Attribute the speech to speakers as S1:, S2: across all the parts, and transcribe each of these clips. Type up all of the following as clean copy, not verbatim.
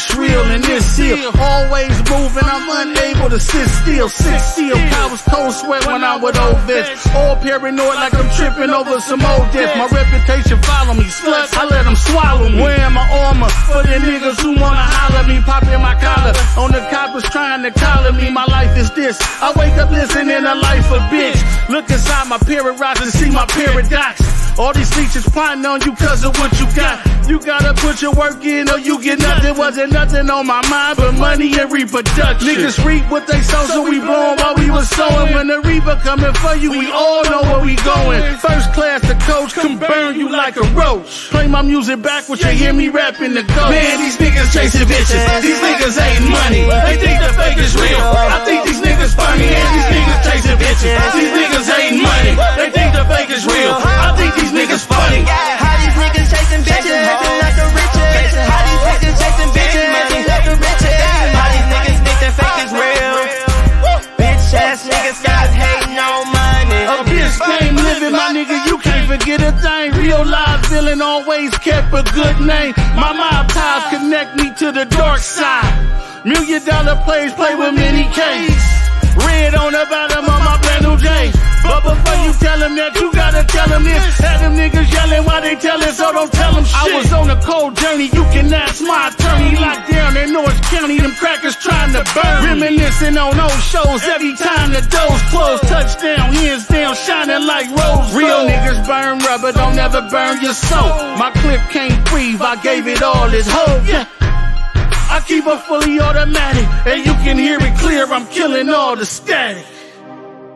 S1: it's real and it's here. Always moving, I'm unable to sit still. Sit still, cowards cold sweat when I'm with old vets. All paranoid like I'm tripping over some old death. My reputation follow me, sluts, I let them swallow me. Wearing my armor for the niggas who wanna holler me. Popping my collar on the coppers trying to collar me. My life is this, I wake up listening to Life a Bitch. Look inside my paradox and see my paradox. All these features plotting on you cause of what you got. You gotta put your work in or you get nothing. Wasn't nothing on my mind but money and reproduction. Niggas reap what they sow, so we blowing while we was sowing. When the reaper coming for you, we all know where we going. First class, the coach can burn you like a roach. Play my music backwards, you hear me rapping the ghost. Man, these niggas chasing bitches, these niggas ain't money. They think the fake is real, I think these niggas funny. And these niggas chasing bitches, these niggas ain't money. They think the fake is real, I think these niggas funny.
S2: How these niggas chasing bitches, acting like the riches. How these niggas chasing bitches, acting like the riches. How these niggas think the fake is real. Bitch ass niggas got hating on money.
S1: A bitch game living, my nigga, you can't forget a thing. Real live villain always kept a good name. My mob ties connect me to the dark side. $1 million plays play with many K's. Red on the bottom of my brand new J. But before you tell them that, you gotta tell them this. Had them niggas yelling while they tellin', so don't tell them shit. I was on a cold journey, you can ask my attorney. Locked down in Orange County, them crackers trying to burn. Reminiscing on old shows every time the doors close. Touchdown, hands down, shining like rose. Real niggas burn rubber, don't ever burn your soul. My clip can't breathe, I gave it all its hope. Yeah. I keep a fully automatic, and you can hear it clear, I'm killing all the static.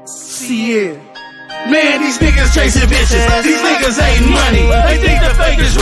S1: See it. Man, these niggas chasing bitches, these niggas ain't money. They think the fake is